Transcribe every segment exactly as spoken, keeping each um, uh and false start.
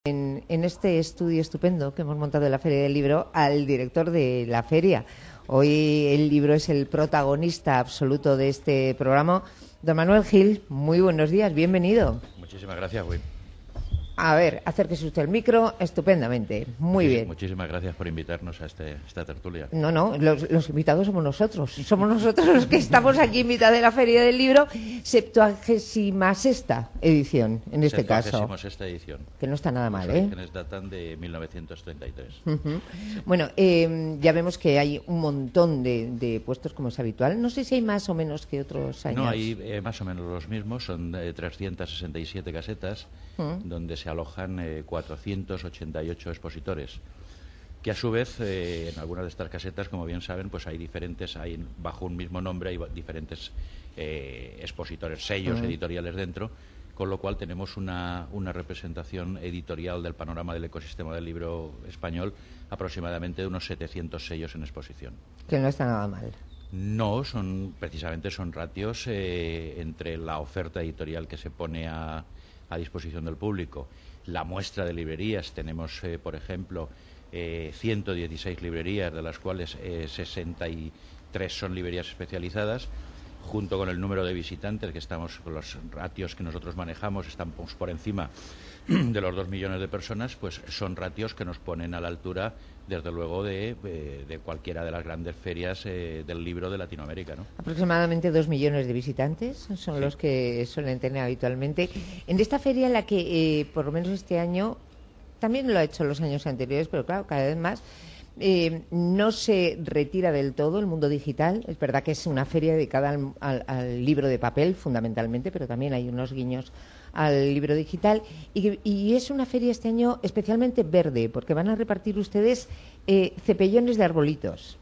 En, en este estudio estupendo que hemos montado en la Feria del Libro al director de la feria. Hoy el libro es el protagonista absoluto de este programa. Don Manuel Gil, muy buenos días, bienvenido. Muchísimas gracias, güey. A ver, acérquese usted al micro, estupendamente, muy Muchis, bien. Muchísimas gracias por invitarnos a este, esta tertulia. No, no, los, los invitados somos nosotros, somos nosotros los que estamos aquí en mitad de la Feria del Libro, septuagésima sexta edición, en este caso. Septuagésima sexta edición. Que no está nada mal, Los ¿eh? orígenes datan de mil novecientos treinta y tres. Uh-huh. Sí. Bueno, eh, ya vemos que hay un montón de, de puestos, como es habitual. No sé si hay más o menos que otros años. No, hay eh, más o menos los mismos, son eh, trescientas sesenta y siete casetas, uh-huh. donde se alojan eh, cuatrocientos ochenta y ocho expositores, que a su vez eh, en algunas de estas casetas, como bien saben, pues hay diferentes, hay bajo un mismo nombre hay diferentes eh, expositores, sellos uh-huh. editoriales dentro, con lo cual tenemos una, una representación editorial del panorama del ecosistema del libro español, aproximadamente de unos setecientos sellos en exposición. Que no está nada mal. No, son precisamente son ratios eh, entre la oferta editorial que se pone a, a disposición del público. La muestra de librerías, tenemos, eh, por ejemplo, eh, ciento dieciséis librerías, de las cuales eh, sesenta y tres son librerías especializadas, junto con el número de visitantes, que estamos con los ratios que nosotros manejamos, estamos por encima de los dos millones de personas, pues son ratios que nos ponen a la altura, desde luego, de, de, de cualquiera de las grandes ferias eh, del libro de Latinoamérica, ¿no? Aproximadamente dos millones de visitantes son sí. los que suelen tener habitualmente. En esta feria, en la que, eh, por lo menos este año, también lo ha hecho los años anteriores, pero claro, cada vez más, Eh, no se retira del todo el mundo digital. Es verdad que es una feria dedicada al, al, al libro de papel, fundamentalmente, pero también hay unos guiños al libro digital. Y, y es una feria este año especialmente verde, porque van a repartir ustedes eh, cepellones de arbolitos.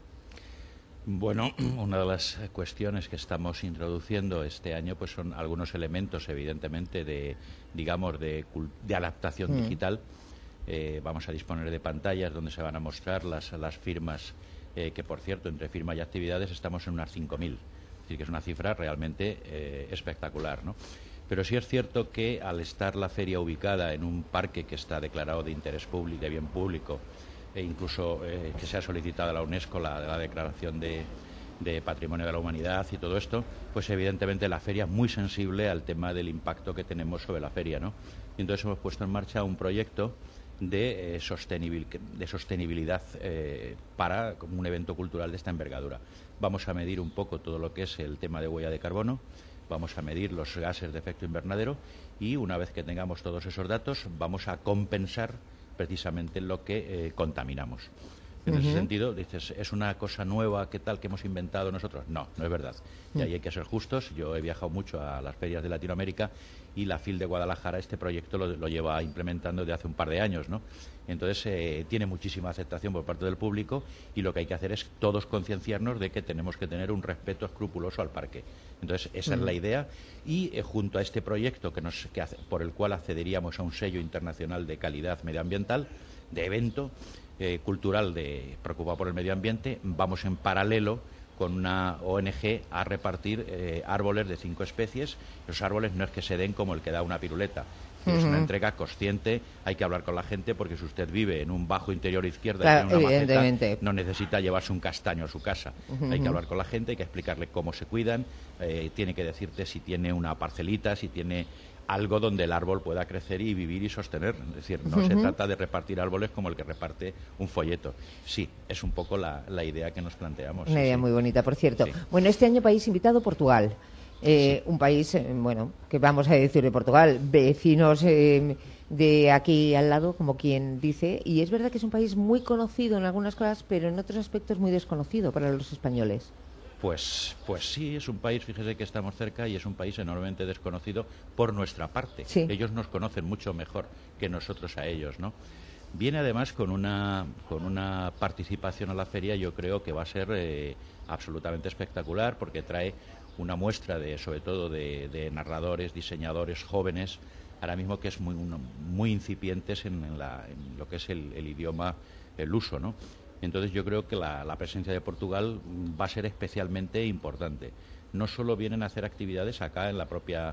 Bueno, una de las cuestiones que estamos introduciendo este año pues son algunos elementos, evidentemente, de, digamos, de, de adaptación mm. digital. Eh, vamos a disponer de pantallas donde se van a mostrar las, las firmas, eh, que por cierto, entre firmas y actividades estamos en unas cinco mil, es decir, que es una cifra realmente eh, espectacular, ¿no? Pero sí es cierto que al estar la feria ubicada en un parque que está declarado de interés público, de bien público, e incluso eh, que se ha solicitado a la UNESCO la, la declaración de, de Patrimonio de la Humanidad y todo esto, pues evidentemente la feria es muy sensible al tema del impacto que tenemos sobre la feria, ¿no? Y entonces hemos puesto en marcha un proyecto de, eh, sostenibil, de sostenibilidad eh, para un evento cultural de esta envergadura. Vamos a medir un poco todo lo que es el tema de huella de carbono, vamos a medir los gases de efecto invernadero y una vez que tengamos todos esos datos vamos a compensar precisamente lo que eh, contaminamos. En uh-huh. ese sentido, dices, ¿es una cosa nueva, qué tal, que hemos inventado nosotros? No, no es verdad. Y ahí hay que ser justos. Yo he viajado mucho a las ferias de Latinoamérica y la F I L de Guadalajara este proyecto lo, lo lleva implementando desde hace un par de años, ¿no? Entonces, eh, tiene muchísima aceptación por parte del público y lo que hay que hacer es todos concienciarnos de que tenemos que tener un respeto escrupuloso al parque. Entonces, esa uh-huh. es la idea y eh, junto a este proyecto que nos, que hace, por el cual accederíamos a un sello internacional de calidad medioambiental, de evento, Eh, cultural de preocupado por el medio ambiente, vamos en paralelo con una O N G a repartir eh, árboles de cinco especies. Los árboles no es que se den como el que da una piruleta, uh-huh. es una entrega consciente. Hay que hablar con la gente porque si usted vive en un bajo interior izquierda, claro, y tiene una maceta, no necesita llevarse un castaño a su casa. Uh-huh. Hay que hablar con la gente, hay que explicarle cómo se cuidan, eh, tiene que decirte si tiene una parcelita, si tiene algo donde el árbol pueda crecer y vivir y sostener. Es decir, no uh-huh. se trata de repartir árboles como el que reparte un folleto. Sí, es un poco la, la idea que nos planteamos. Una sí, idea sí. muy bonita, por cierto. Sí. Bueno, este año país invitado, Portugal. Eh, sí. Un país, eh, bueno, que vamos a decir de Portugal, vecinos eh, de aquí al lado, como quien dice, y es verdad que es un país muy conocido en algunas cosas, pero en otros aspectos muy desconocido para los españoles. Pues, pues sí, es un país, fíjese que estamos cerca y es un país enormemente desconocido por nuestra parte. Sí. Ellos nos conocen mucho mejor que nosotros a ellos, ¿no? Viene además con una, con una participación a la feria, yo creo que va a ser eh, absolutamente espectacular porque trae una muestra de, sobre todo de, de narradores, diseñadores jóvenes, ahora mismo que es muy, muy incipientes en, en, la, en lo que es el, el idioma, el uso, ¿no? Entonces yo creo que la, la presencia de Portugal va a ser especialmente importante. No solo vienen a hacer actividades acá en la propia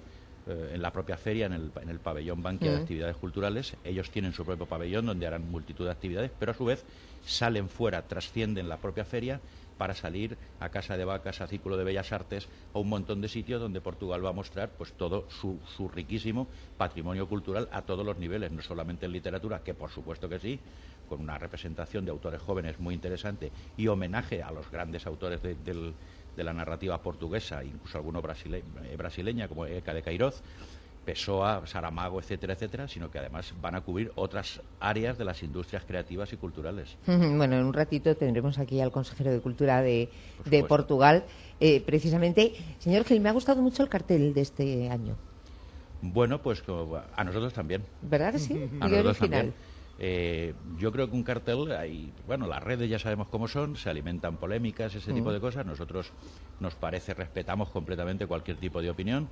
eh, en la propia feria, en el, en el pabellón Bankia mm. de actividades culturales. Ellos tienen su propio pabellón donde harán multitud de actividades, pero a su vez salen fuera, trascienden la propia feria para salir a Casa de Vacas, a Círculo de Bellas Artes, a un montón de sitios donde Portugal va a mostrar pues todo su, su riquísimo patrimonio cultural a todos los niveles, no solamente en literatura, que por supuesto que sí, con una representación de autores jóvenes muy interesante y homenaje a los grandes autores de, del, de la narrativa portuguesa, incluso alguno brasile, eh, brasileña, como Eca de Queiroz, Pessoa, Saramago, etcétera, etcétera, sino que además van a cubrir otras áreas de las industrias creativas y culturales. Bueno, en un ratito tendremos aquí al consejero de Cultura de, de Portugal. Eh, precisamente, señor Gil, me ha gustado mucho el cartel de este año. Bueno, pues a nosotros también. ¿Verdad que sí? A nosotros también. Eh, yo creo que un cartel, hay, bueno, las redes ya sabemos cómo son, se alimentan polémicas, ese mm. tipo de cosas. Nosotros nos parece, respetamos completamente cualquier tipo de opinión.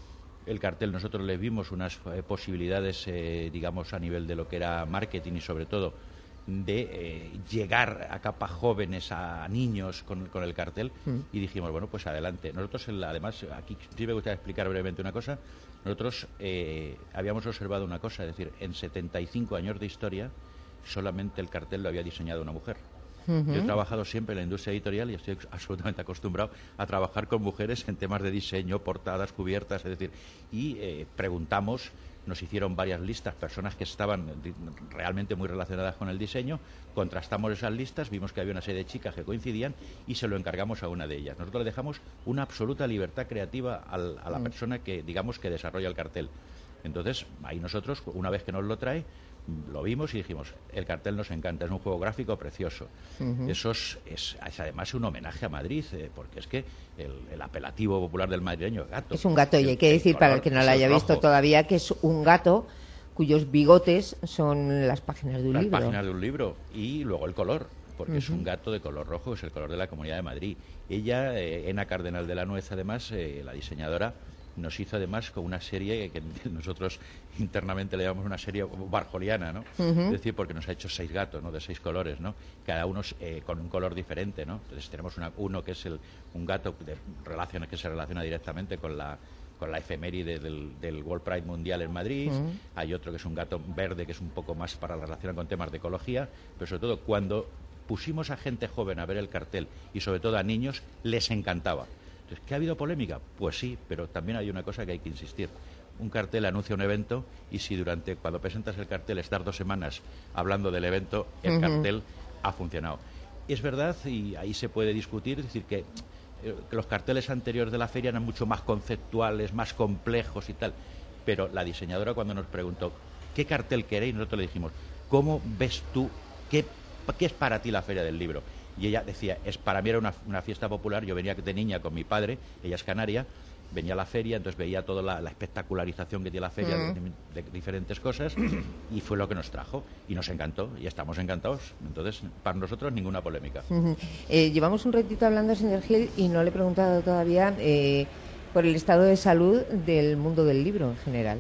El cartel, nosotros le vimos unas eh, posibilidades, eh, digamos, a nivel de lo que era marketing y sobre todo de eh, llegar a capas jóvenes, a niños con, con el cartel mm. y dijimos, bueno, pues adelante. Nosotros, el, además, aquí sí me gustaría explicar brevemente una cosa. Nosotros eh, habíamos observado una cosa, es decir, en setenta y cinco años de historia solamente el cartel lo había diseñado una mujer. Uh-huh. Yo he trabajado siempre en la industria editorial y estoy absolutamente acostumbrado a trabajar con mujeres en temas de diseño, portadas, cubiertas, es decir, y eh, preguntamos, nos hicieron varias listas, personas que estaban realmente muy relacionadas con el diseño, contrastamos esas listas, vimos que había una serie de chicas que coincidían y se lo encargamos a una de ellas. Nosotros le dejamos una absoluta libertad creativa al, a la uh-huh. persona que, digamos, que desarrolla el cartel. Entonces, ahí nosotros, una vez que nos lo trae, lo vimos y dijimos, el cartel nos encanta, es un juego gráfico precioso. Uh-huh. Eso es, es, es además un homenaje a Madrid, eh, porque es que el, el apelativo popular del madrileño es gato. Es un gato, y hay que decir, para el que no lo haya visto todavía, que es un gato cuyos bigotes son las páginas de un las libro. Las páginas de un libro, y luego el color, porque uh-huh. es un gato de color rojo, que es el color de la Comunidad de Madrid. Ella, eh, Ena Cardenal de la Nuez, además, eh, la diseñadora, nos hizo además con una serie que nosotros internamente le llamamos una serie barjoliana, ¿no? Uh-huh. Es decir, porque nos ha hecho seis gatos, ¿no? De seis colores, ¿no? Cada uno eh, con un color diferente, ¿no? Entonces tenemos una, uno que es el, un gato de relaciones que se relaciona directamente con la con la efeméride del, del World Pride Mundial en Madrid. Uh-huh. Hay otro que es un gato verde que es un poco más para la relación con temas de ecología, pero sobre todo cuando pusimos a gente joven a ver el cartel y sobre todo a niños, les encantaba. Entonces, ¿que ha habido polémica? Pues sí, pero también hay una cosa que hay que insistir. Un cartel anuncia un evento y si durante, cuando presentas el cartel, estás dos semanas hablando del evento, el uh-huh. cartel ha funcionado. Es verdad, y ahí se puede discutir, es decir, que, eh, que los carteles anteriores de la feria eran mucho más conceptuales, más complejos y tal, pero la diseñadora cuando nos preguntó ¿qué cartel queréis? Nosotros le dijimos, ¿cómo ves tú, qué, qué es para ti la Feria del Libro? Y ella decía, es para mí era una, una fiesta popular, yo venía de niña con mi padre, ella es canaria, venía a la feria, entonces veía toda la, la espectacularización que tiene la feria mm. de, de diferentes cosas y fue lo que nos trajo y nos encantó y estamos encantados. Entonces, para nosotros ninguna polémica. Uh-huh. Eh, llevamos un ratito hablando, señor Gil, y no le he preguntado todavía eh, por el estado de salud del mundo del libro en general.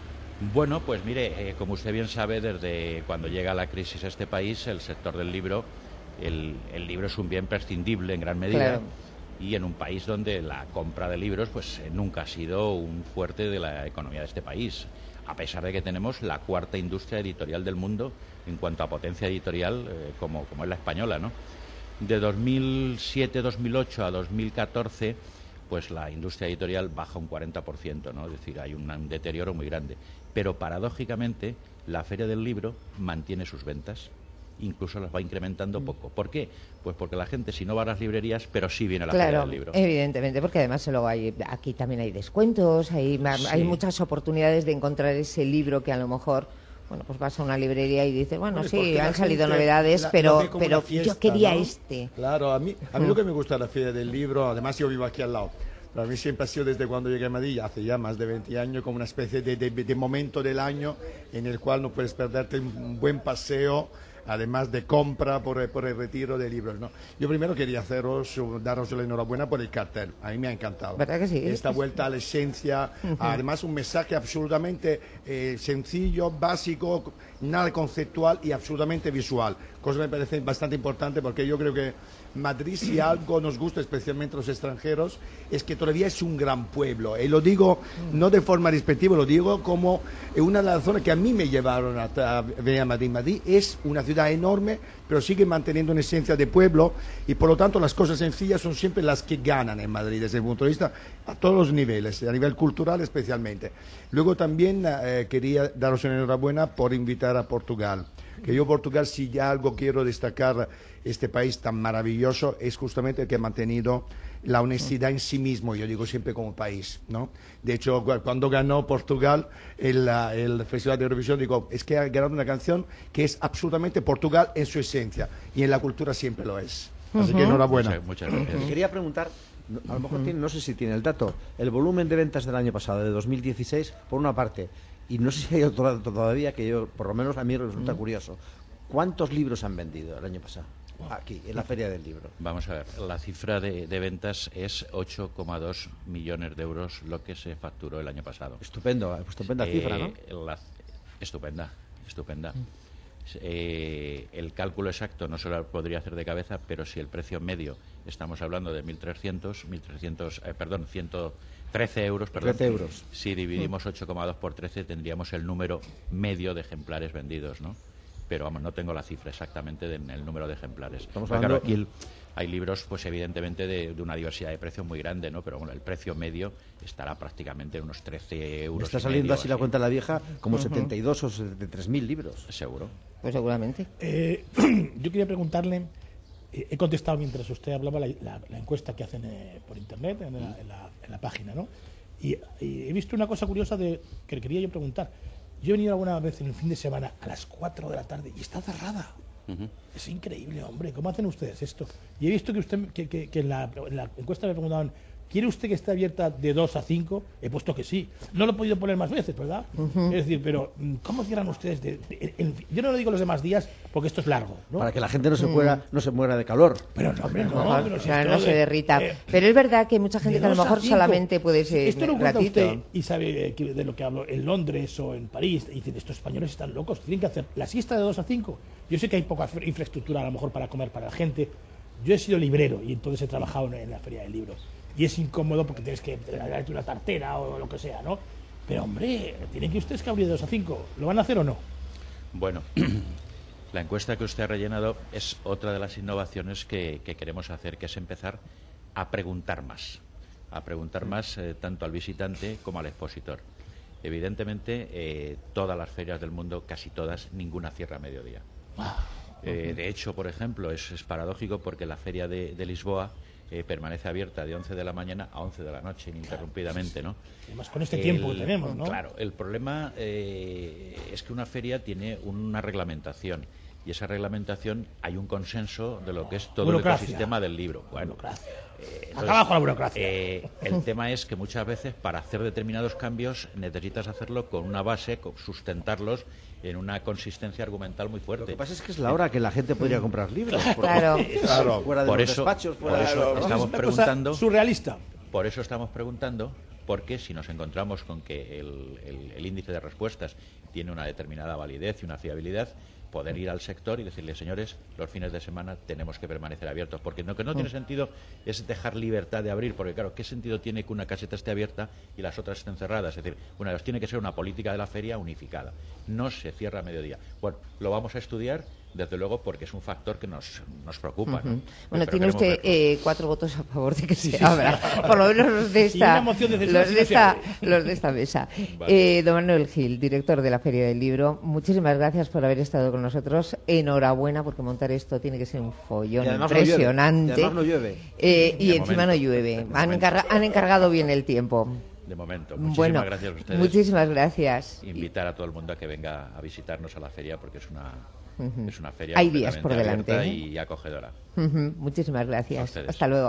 Bueno, pues mire, eh, como usted bien sabe, desde cuando llega la crisis a este país, el sector del libro El, el libro es un bien prescindible en gran medida claro. Y en un país donde la compra de libros pues eh, nunca ha sido un fuerte de la economía de este país, a pesar de que tenemos la cuarta industria editorial del mundo en cuanto a potencia editorial eh, como, como es la española, ¿no? De dos mil siete dos mil ocho a dos mil catorce pues la industria editorial baja un cuarenta por ciento, ¿no? Es decir, hay un, un deterioro muy grande, pero paradójicamente la Feria del Libro mantiene sus ventas, incluso las va incrementando poco. ¿Por qué? Pues porque la gente si no va a las librerías, pero sí viene a la claro, Feria del Libro. Evidentemente, porque además luego hay, aquí también hay descuentos, hay, sí. hay muchas oportunidades de encontrar ese libro que a lo mejor, bueno, pues vas a una librería y dices, bueno, bueno sí, han salido novedades, la, pero, pero fiesta, yo quería ¿no? este. Claro, a mí, a mí mm. lo que me gusta de la Feria del Libro, además yo vivo aquí al lado, para mí siempre ha sido desde cuando llegué a Madrid, hace ya más de veinte años, como una especie de, de, de momento del año en el cual no puedes perderte un buen paseo, además de compra por, por el retiro de libros, ¿no? Yo primero quería haceros, daros la enhorabuena por el cartel, a mí me ha encantado. ¿Verdad que sí? Esta vuelta a la esencia, uh-huh. además un mensaje absolutamente eh, sencillo, básico, nada conceptual y absolutamente visual. cosa que me parece bastante importante, porque yo creo que Madrid, si algo nos gusta especialmente a los extranjeros, es que todavía es un gran pueblo, y lo digo no de forma despectiva, lo digo como una de las razones que a mí me llevaron a, a venir a Madrid. Madrid es una ciudad enorme, pero sigue manteniendo una esencia de pueblo, y por lo tanto las cosas sencillas son siempre las que ganan en Madrid desde el punto de vista a todos los niveles, a nivel cultural especialmente. Luego también eh, quería daros una enhorabuena por invitar a Portugal, que yo Portugal, si ya algo quiero destacar, este país tan maravilloso, es justamente el que ha mantenido la honestidad en sí mismo, yo digo siempre como país, ¿no? De hecho, cuando ganó Portugal el, el Festival de Eurovisión, digo, es que ha ganado una canción que es absolutamente Portugal en su esencia, y en la cultura siempre lo es. Así que enhorabuena. Muchas, muchas gracias. Quería preguntar, a lo mejor tiene, no sé si tiene el dato, el volumen de ventas del año pasado, de dos mil dieciséis, por una parte, y no sé si hay otro dato todavía, que yo, por lo menos a mí me resulta curioso. ¿Cuántos libros han vendido el año pasado? Aquí, en la Feria del Libro. Vamos a ver, la cifra de, de ventas es ocho coma dos millones de euros lo que se facturó el año pasado. Estupendo, estupenda Eh, cifra, ¿no? la- estupenda, estupenda. Eh, el cálculo exacto no se lo podría hacer de cabeza, pero si el precio medio estamos hablando de mil trescientos, mil trescientos, eh, perdón, ciento trece euros, perdón. trece euros. Si dividimos ocho coma dos por trece tendríamos el número medio de ejemplares vendidos, ¿no? Pero vamos, no tengo la cifra exactamente del el número de ejemplares. Estamos Porque, claro, hablando- aquí el- hay libros, pues evidentemente, de, de una diversidad de precios muy grande, ¿no? Pero bueno, el precio medio estará prácticamente en unos trece euros. Me está y saliendo medio, así la así. cuenta de la vieja como setenta y dos o setenta y tres mil libros. Seguro. Pues seguramente. Eh, yo quería preguntarle, eh, he contestado mientras usted hablaba la, la- la encuesta que hacen eh, por internet, en la, en la- en la página, ¿no? Y, y he visto una cosa curiosa de que quería yo preguntar. Yo he venido alguna vez en el fin de semana a las cuatro de la tarde y está cerrada. Ujú. Es increíble, hombre. ¿Cómo hacen ustedes esto? Y he visto que usted que, que- que en, la, en la encuesta me preguntaban, ¿quiere usted que esté abierta de dos a cinco? He puesto que sí. No lo he podido poner más veces, ¿verdad? Es decir, pero ¿cómo cierran ustedes? De, de- en fin, yo no lo digo los demás días porque esto es largo, ¿no? Para que la gente no se muera, no se muera de calor. Pero no, hombre, no. Mejor, pero si claro, esto no se de- derrita. eh, Pero es verdad que hay mucha gente de que a lo dos mejor cinco. solamente puede ser Esto lo cuenta ratito. usted y sabe que- de lo que hablo en Londres o en París. Y dicen, estos españoles están locos, tienen que hacer la siesta de dos a cinco. Yo sé que hay poca fr- infraestructura a lo mejor para comer para la gente. Yo he sido librero y entonces he trabajado en, en la Feria del Libro. Y es incómodo porque tienes que darte una tartera o lo que sea, ¿no? Pero hombre, tienen que ustedes que abrir de dos a cinco. ¿Lo van a hacer o no? Bueno, la encuesta que usted ha rellenado es otra de las innovaciones que, que queremos hacer, que es empezar a preguntar más, a preguntar más eh, tanto al visitante como al expositor. Evidentemente, eh, todas las ferias del mundo, casi todas, ninguna cierra a mediodía. Eh, de hecho, por ejemplo, es, es paradójico porque la feria de, de Lisboa eh, permanece abierta de once de la mañana a once de la noche, ininterrumpidamente, ¿no? Además, con este tiempo que tenemos, ¿no? Claro, el problema eh, es que una feria tiene una reglamentación y esa reglamentación hay un consenso de lo que es todo Burocracia. el ecosistema del libro. Bueno, Burocracia. eh, Acaba con la burocracia. eh, el tema es que muchas veces para hacer determinados cambios necesitas hacerlo con una base, con- sustentarlos en una consistencia argumental muy Lo fuerte. que pasa es que es la hora que la gente podría comprar libros. porque Claro. Claro. Fuera de Por los eso- despachos, por fuera de eso los- estamos Es una cosa preguntando- surrealista. Por eso estamos preguntando, porque si nos encontramos con que el, el- el índice de respuestas tiene una determinada validez y una fiabilidad, poder ir al sector y decirle, señores, los fines de semana tenemos que permanecer abiertos, porque lo que no tiene sentido es dejar libertad de abrir, porque claro, ¿qué sentido tiene que una caseta esté abierta y las otras estén cerradas? Es decir, una vez tiene que ser una política de la feria unificada, no se cierra a mediodía. Bueno, lo vamos a estudiar, desde luego, porque es un factor que nos, nos preocupa, ¿no? Ujú. Bueno, Pero tiene queremos usted verlo. eh, cuatro votos a favor de que se abra. Por lo menos los de Y esta, una moción de censura los si de no se esta, abre. los de esta mesa. Vale. Eh, don Manuel Gil, director de la Feria del Libro, muchísimas gracias por haber estado con nosotros. Enhorabuena, porque montar esto tiene que ser un follón Y además no llueve. impresionante. Y además no llueve. Eh, y De encima momento. no llueve. De Han, momento. encarga- han encargado bien el tiempo. De momento. Muchísimas Bueno, gracias a ustedes. muchísimas gracias. Invitar a todo el mundo a que venga a visitarnos a la feria porque es una, Ujú. es una feria Hay días por completamente delante, abierta ¿eh? y acogedora. Ujú, muchísimas A gracias. ustedes. Hasta luego.